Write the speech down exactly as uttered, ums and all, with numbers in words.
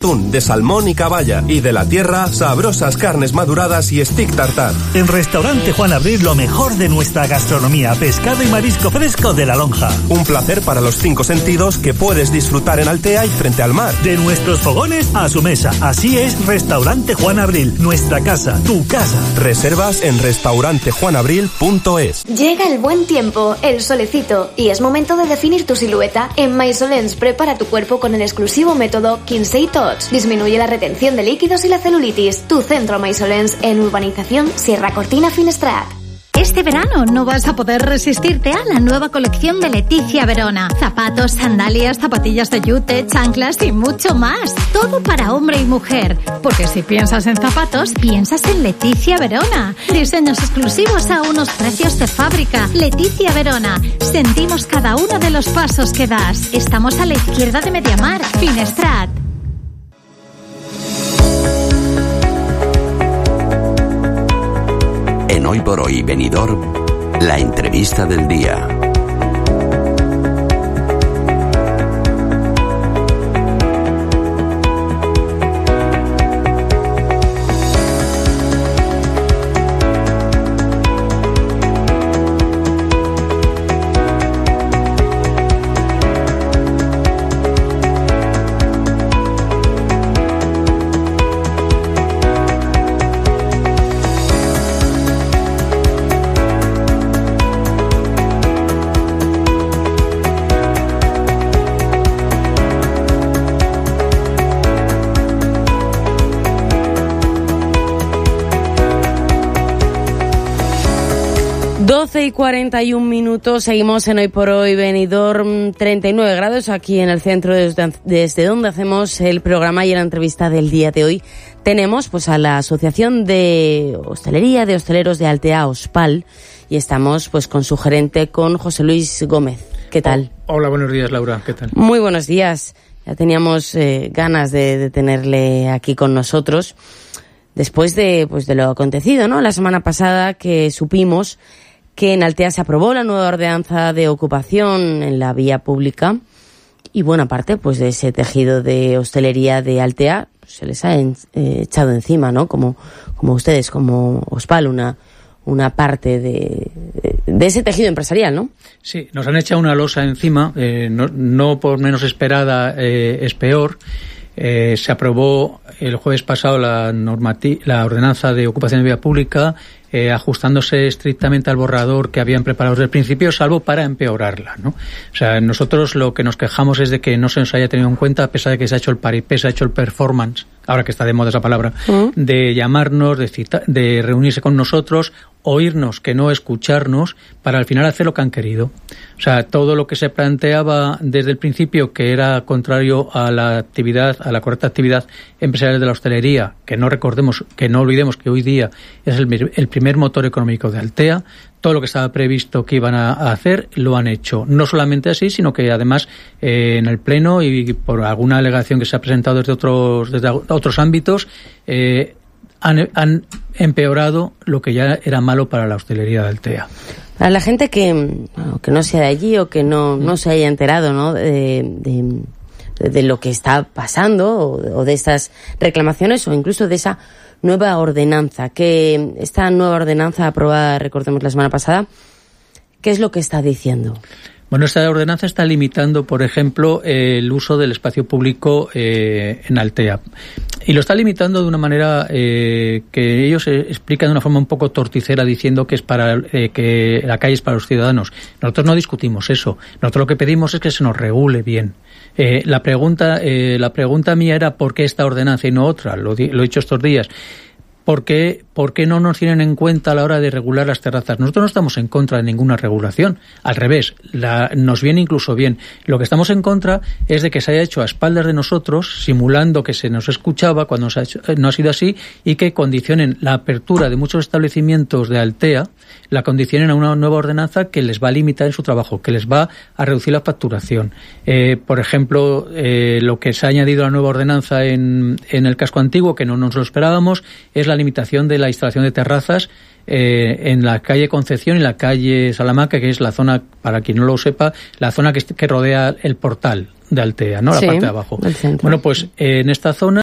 atún, de salmón y caballa. Y de la tierra, sabrosas carnes maduradas y stick tartar. En Restaurante Juan Abril, lo mejor de nuestra gastronomía, pescado y marisco fresco de La Lonja. Un placer para los cinco sentidos que puedes disfrutar en Altea y frente al mar. De nuestros fogones a su mesa. Así es Restaurante Juan Abril, nuestra casa, tu casa. Reservas en restaurante juan abril punto es. Llega el buen tiempo, el solecito, y es momento de definir tu silueta. En Maisolens prepara tu cuerpo con el exclusivo método Kinsey Touch. Disminuye la retención de líquidos y la celulitis. Tu centro Maisolens en Urbanización Sierra Cortina Finestrat. Este verano no vas a poder resistirte a la nueva colección de Leticia Verona. Zapatos, sandalias, zapatillas de yute, chanclas y mucho más. Todo para hombre y mujer. Porque si piensas en zapatos, piensas en Leticia Verona. Diseños exclusivos a unos precios de fábrica. Leticia Verona. Sentimos cada uno de los pasos que das. Estamos a la izquierda de Mediamar, Finestrat. En Hoy por Hoy Benidorm, la entrevista del día. doce y cuarenta y un minutos, seguimos en Hoy por Hoy Benidorm, treinta y nueve grados aquí en el centro desde, desde donde hacemos el programa, y en la entrevista del día de hoy tenemos pues a la Asociación de Hostelería de Hosteleros de Altea, Ospal, y estamos pues con su gerente, con José Luis Gómez. ¿Qué tal? Oh, hola, buenos días, Laura, ¿qué tal? Muy buenos días, ya teníamos eh, ganas de, de tenerle aquí con nosotros después de pues de lo acontecido, ¿no? La semana pasada, que supimos que en Altea se aprobó la nueva ordenanza de ocupación en la vía pública, y buena parte pues de ese tejido de hostelería de Altea se les ha en, eh, echado encima, ¿no? Como, como ustedes, como Ospal, una, una parte de, de, de ese tejido empresarial, ¿no? Sí, nos han echado una losa encima, eh, no, no por menos esperada, eh, es peor. Eh, se aprobó el jueves pasado la, normati- la ordenanza de ocupación de vía pública, eh, ajustándose estrictamente al borrador que habían preparado desde el principio, salvo para empeorarla, ¿no? O sea, nosotros lo que nos quejamos es de que no se nos haya tenido en cuenta, a pesar de que se ha hecho el paripé, se ha hecho el performance, ahora que está de moda esa palabra, uh-huh. de llamarnos, de, cita- de reunirse con nosotros, oírnos, que no escucharnos, para al final hacer lo que han querido. O sea, todo lo que se planteaba desde el principio, que era contrario a la actividad, a la correcta actividad empresarial de la hostelería, que no recordemos, que no olvidemos que hoy día es el, el primer motor económico de Altea, todo lo que estaba previsto que iban a, a hacer, lo han hecho. No solamente así, sino que además eh, en el Pleno, y por alguna alegación que se ha presentado desde otros, desde otros ámbitos, eh, han, han empeorado lo que ya era malo para la hostelería de Altea. Para la gente que, bueno, que no sea de allí o que no, no se haya enterado, ¿no?, de, de, de lo que está pasando, o, o de estas reclamaciones, o incluso de esa nueva ordenanza, que esta nueva ordenanza aprobada, recordemos, la semana pasada, ¿qué es lo que está diciendo? Bueno, esta ordenanza está limitando, por ejemplo, eh, el uso del espacio público eh, en Altea. Y lo está limitando de una manera eh, que ellos eh, explican de una forma un poco torticera, diciendo que es para eh, que la calle es para los ciudadanos. Nosotros no discutimos eso. Nosotros lo que pedimos es que se nos regule bien. Eh, la pregunta, eh, la pregunta mía era ¿por qué esta ordenanza y no otra? Lo, di- lo he dicho estos días. ¿Por qué, ¿Por qué no nos tienen en cuenta a la hora de regular las terrazas? Nosotros no estamos en contra de ninguna regulación. Al revés, la, nos viene incluso bien. Lo que estamos en contra es de que se haya hecho a espaldas de nosotros, simulando que se nos escuchaba cuando no, se ha hecho, no ha sido así, y que condicionen la apertura de muchos establecimientos de Altea, la condicionen a una nueva ordenanza que les va a limitar en su trabajo, que les va a reducir la facturación. Eh, por ejemplo, eh, lo que se ha añadido a la nueva ordenanza en, en el casco antiguo, que no nos lo esperábamos, es la limitación de la instalación de terrazas eh, en la calle Concepción y la calle Salamanca, que es la zona, para quien no lo sepa, la zona que, que rodea el portal de Altea, ¿no? La sí, parte de abajo. el centro. Bueno, pues eh, en esta zona